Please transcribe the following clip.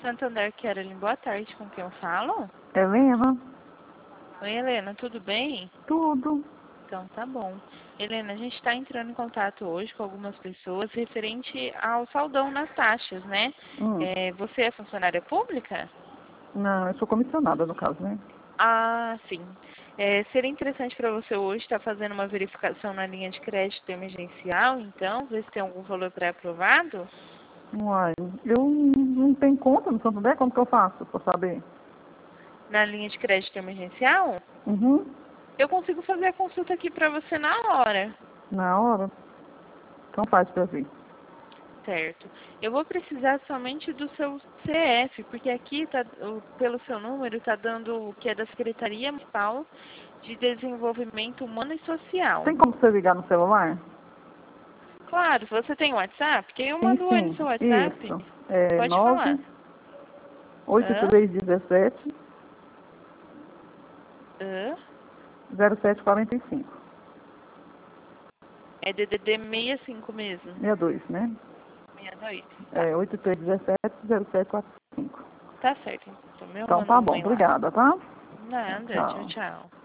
Santander, Carolyn, boa tarde, com quem eu falo? Helena? Oi, Helena, tudo bem? Tudo. Então, tá bom. Helena, a gente está entrando em contato hoje com algumas pessoas referente ao saldão nas taxas, né? Você é funcionária pública? Não, eu sou comissionada no caso, né? Ah, sim. Seria interessante para você hoje estar fazendo uma verificação na linha de crédito emergencial, então, ver se tem algum valor pré-aprovado? Uai, eu não tenho conta no Santander, como que eu faço pra saber? Na linha de crédito emergencial? Uhum. Eu consigo fazer a consulta aqui para você na hora. Na hora? Então faz pra ver. Certo. Eu vou precisar somente do seu CF, porque aqui tá, pelo seu número está dando que é da Secretaria Municipal de Desenvolvimento Humano e Social. Tem como você ligar no celular? Claro, você tem WhatsApp? Porque eu Sim, mando oi no sim. seu WhatsApp. Isso. É Pode falar. Hã? 98317 Hã? 0745. É DDD 65 mesmo. 62, né? 62. Tá. É 8317 0745. Tá certo. Então, eu Então mando tá um bom, oi lá. obrigada, tá? Nada. Tchau, Tchau. tchau.